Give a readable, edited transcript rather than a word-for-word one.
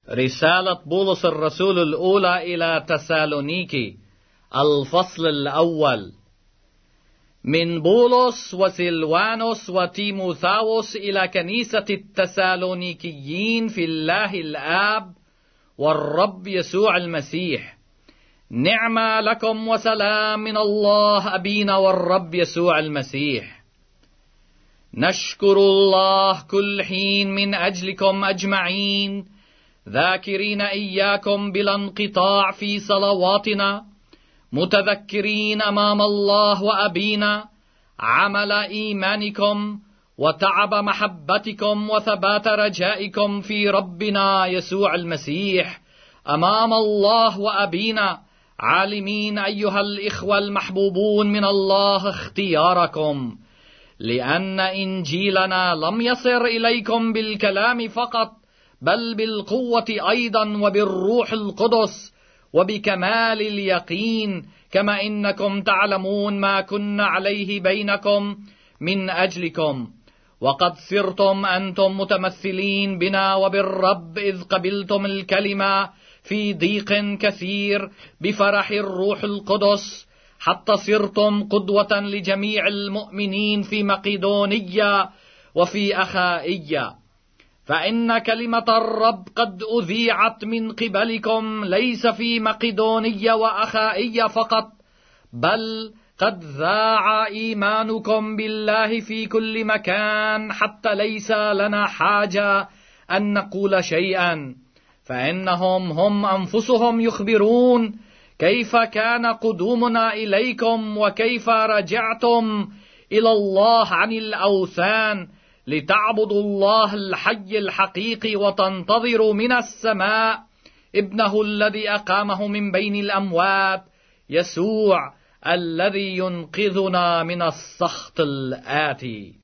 رسالة بولس الرسول الأولى إلى تسالونيكي، الفصل الأول. من بولس وسلوانوس وتيموثاوس إلى كنيسة التسالونيكيين في الله الآب والرب يسوع المسيح، نعمة لكم وسلام من الله أبينا والرب يسوع المسيح. نشكر الله كل حين من أجلكم أجمعين، ذاكرين إياكم بلا انقطاع في صلواتنا، متذكرين أمام الله وأبينا عمل إيمانكم وتعب محبتكم وثبات رجائكم في ربنا يسوع المسيح أمام الله وأبينا، عالمين أيها الإخوة المحبوبون من الله اختياركم، لأن إنجيلنا لم يصل إليكم بالكلام فقط، بل بالقوة أيضا وبالروح القدس وبكمال اليقين، كما إنكم تعلمون ما كنا عليه بينكم من أجلكم. وقد صرتم أنتم متمثلين بنا وبالرب إذ قبلتم الكلمة في ضيق كثير بفرح الروح القدس، حتى صرتم قدوة لجميع المؤمنين في مقدونية وفي أخائية. فإن كلمة الرب قد أذيعت من قبلكم، ليس في مقدونية وأخائية فقط، بل قد ذاع إيمانكم بالله في كل مكان، حتى ليس لنا حاجة أن نقول شيئا، فإنهم هم أنفسهم يخبرون كيف كان قدومنا إليكم، وكيف رجعتم إلى الله عن الأوثان لتعبدوا الله الحي الحقيقي، وتنتظروا من السماء ابنه الذي أقامه من بين الأموات، يسوع الذي ينقذنا من السخط الآتي.